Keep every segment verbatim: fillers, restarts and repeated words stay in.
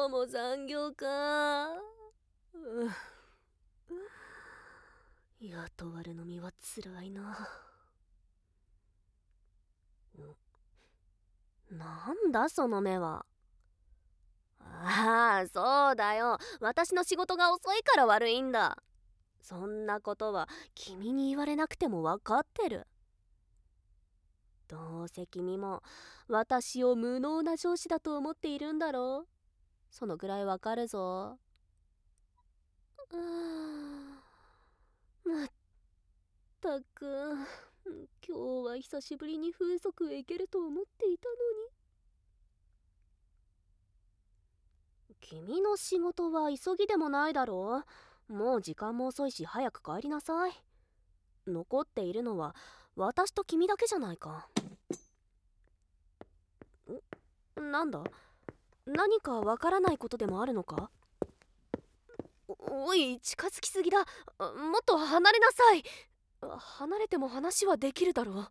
今日も残業か。う雇われの身はつらいな。なんだその目は。ああ、そうだよ。私の仕事が遅いから悪いんだ。そんなことは君に言われなくても分かってる。どうせ君も私を無能な上司だと思っているんだろう。そのぐらい分かるぞ。うーん、まったく、今日は久しぶりに風俗へ行けると思っていたのに。君の仕事は急ぎでもないだろう。もう時間も遅いし早く帰りなさい。残っているのは私と君だけじゃないか。んなんだ、何かわからないことでもあるのか。おおい、近づきすぎだ。もっと離れなさい。離れても話はできるだろう。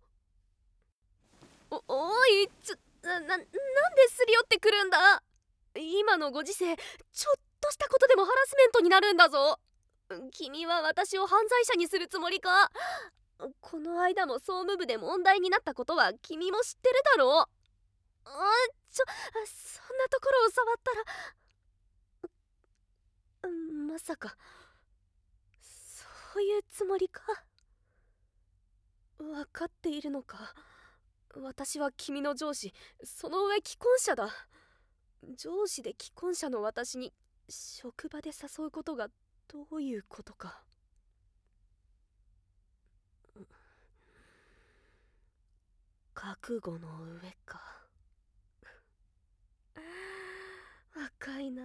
おおい、ちょな、なんですり寄ってくるんだ。今のご時世、ちょっとしたことでもハラスメントになるんだぞ。君は私を犯罪者にするつもりか。この間も総務部で問題になったことは君も知ってるだろう。あちょそんなところを触ったら、まさかそういうつもりか。分かっているのか。私は君の上司、その上既婚者だ。上司で既婚者の私に職場で誘うことがどういうことか。覚悟の上か。若いな。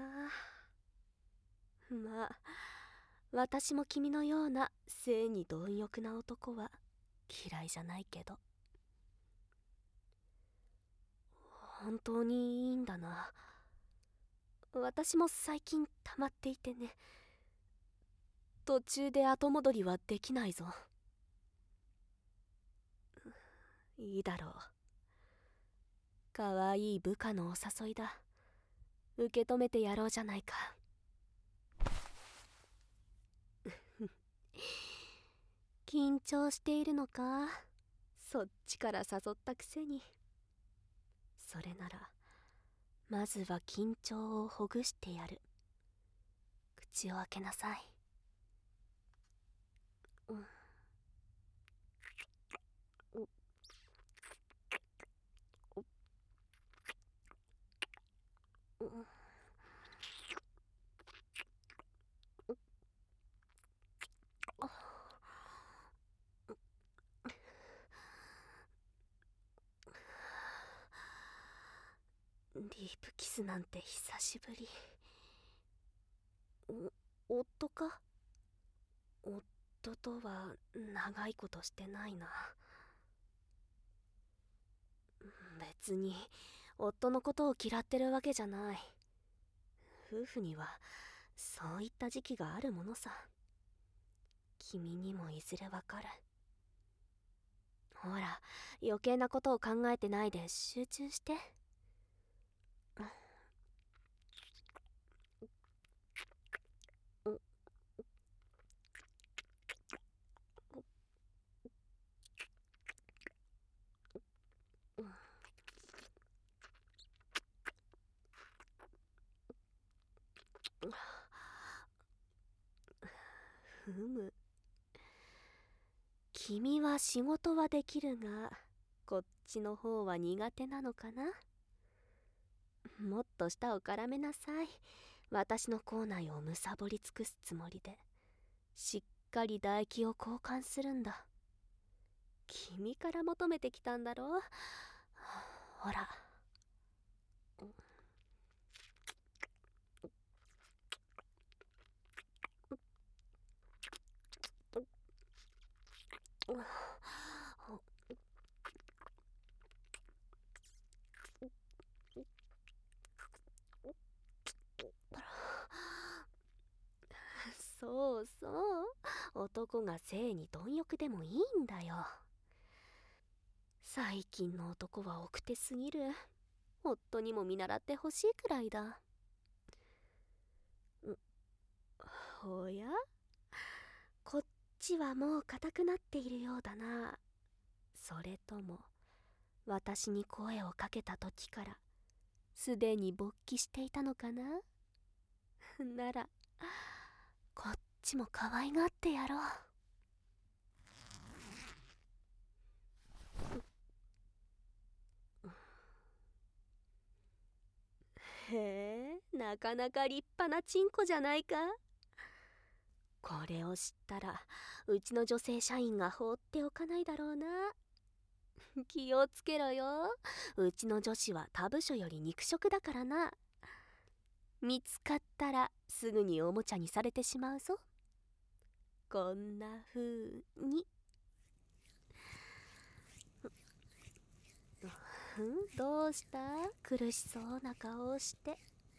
まあ私も君のような性に貪欲な男は嫌いじゃないけど。本当にいいんだな。私も最近溜まっていてね。途中で後戻りはできないぞ。いいだろう。かわいい部下のお誘いだ。受け止めてやろうじゃないか。緊張しているのか。そっちから誘ったくせに。それならまずは緊張をほぐしてやる。口を開けなさい。うん、うん、ディープキスなんて久しぶり。お夫か。夫とは長いことしてないな。別に夫のことを嫌ってるわけじゃない。夫婦にはそういった時期があるものさ。君にもいずれわかる。ほら、余計なことを考えてないで集中して。ふむ。君は仕事はできるが、こっちの方は苦手なのかな。もっと舌を絡めなさい。私の口内をむさぼり尽くすつもりでしっかり唾液を交換するんだ。君から求めてきたんだろ。ほら。そうそう、男が性に貪欲でもいいんだよ。最近の男は奥手すぎる。夫にも見習ってほしいくらいだ。 おや、こっちはもう硬くなっているようだな。それとも私に声をかけた時からすでに勃起していたのかな。ならこっちも可愛がってやろう。へえ、なかなか立派なチンコじゃないか。これを知ったらうちの女性社員が放っておかないだろうな。気をつけろよ、うちの女子は他部署より肉食だからな。見つかったらすぐにおもちゃにされてしまうぞ。こんな風に。ん、どうした？苦しそうな顔をして。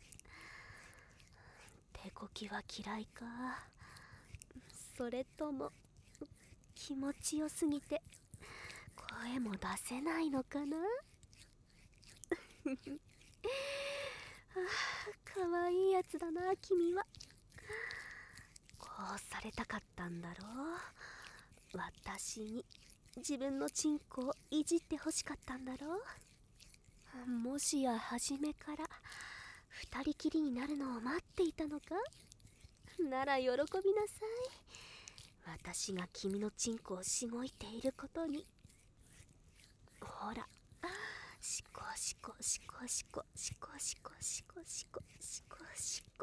手こきは嫌いか、それとも気持ちよすぎて声も出せないのかな。あ、かわいいやつだな君は。こうされたかったんだろう。私に自分のチンコをいじってほしかったんだろう。もしや初めから二人きりになるのを待っていたのか。なら喜びなさい、私が君のチンコをしごいていることに。ほら、シコシコシコシコシコシコシコシコシコシコ。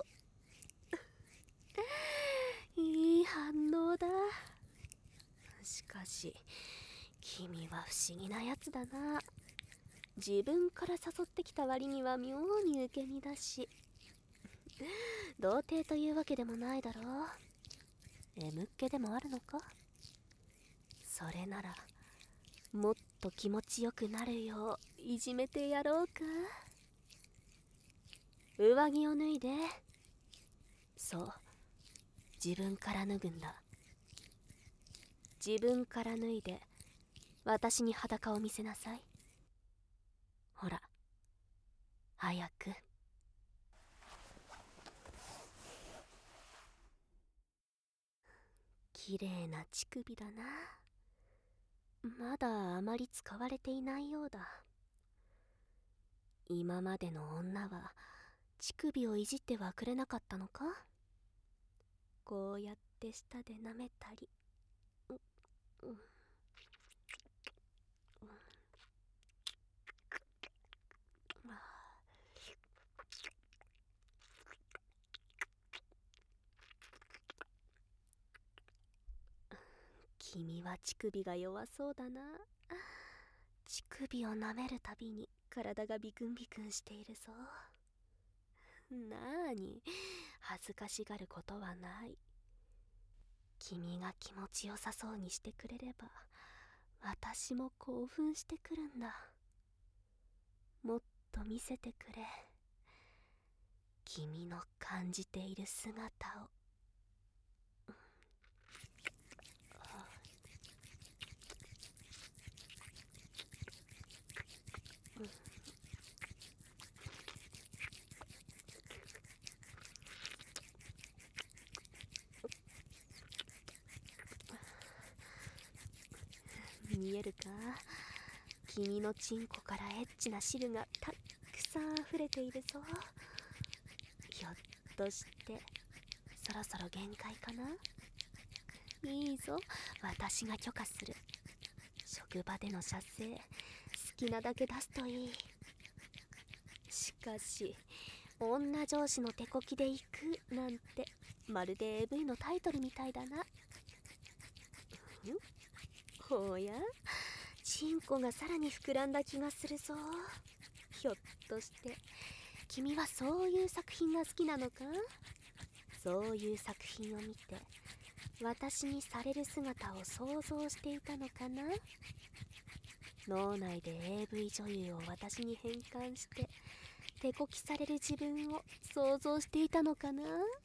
いい反応だ。しかし君は不思議なやつだな。自分から誘ってきた割には妙に受け身だし、童貞というわけでもないだろう。Mっ気でもあるのか。それならもっと気持ちよくなるよういじめてやろうか。上着を脱いで。そう、自分から脱ぐんだ。自分から脱いで私に裸を見せなさい。ほら、早く。綺麗な乳首だな。まだあまり使われていないようだ。今までの女は乳首をいじってはくれなかったのか。こうやって舌で舐めたり、う、う、う、君は乳首が弱そうだな。乳首を舐めるたびに体がビクンビクンしているぞ。なーに、恥ずかしがることはない。君が気持ちよさそうにしてくれれば私も興奮してくるんだ。もっと見せてくれ、君の感じている姿を。見えるか、君のチンコからエッチな汁がたくさん溢れているぞ。ひょっとしてそろそろ限界かな。いいぞ、私が許可する。職場での射精好きなだけ出すといい。しかし女上司の手こきで行くなんてまるで エーブイ のタイトルみたいだな。ん、おや、チンコがさらに膨らんだ気がするぞ。ひょっとして君はそういう作品が好きなのか。そういう作品を見て私にされる姿を想像していたのかな。脳内で エーブイ 女優を私に変換して手こきされる自分を想像していたのかな。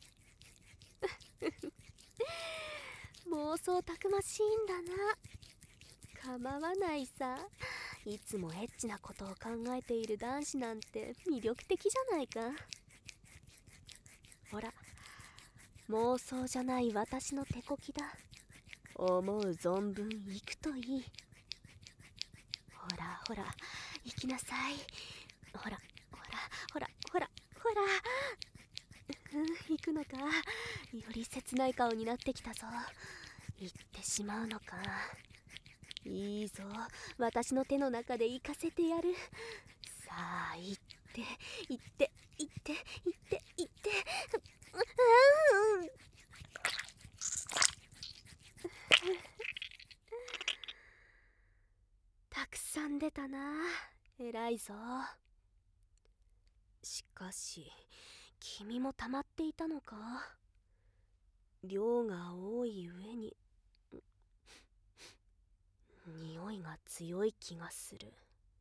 妄想たくましいんだな。構わないさ、いつもエッチなことを考えている男子なんて魅力的じゃないか。ほら、 妄想じゃない私の手こきだ。思う存分行くといい。ほらほら行きなさい。ほらほらほらほらほら。うん、行くのか。より切ない顔になってきたぞ。行ってしまうのか。いいぞ、私の手の中で行かせてやる。さあ行って行って行って行って行って。うん、たくさん出たな。偉いぞ。しかし君も溜まっていたのか。量が多い上に匂いが強い気がする。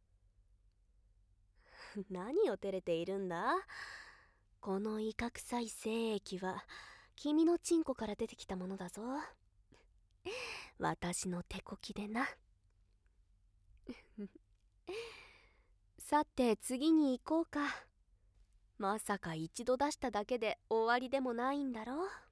何を照れているんだ。このイカ臭い精液は君のチンコから出てきたものだぞ。私の手こきでな。さて次に行こうか。まさか一度出しただけで終わりでもないんだろう。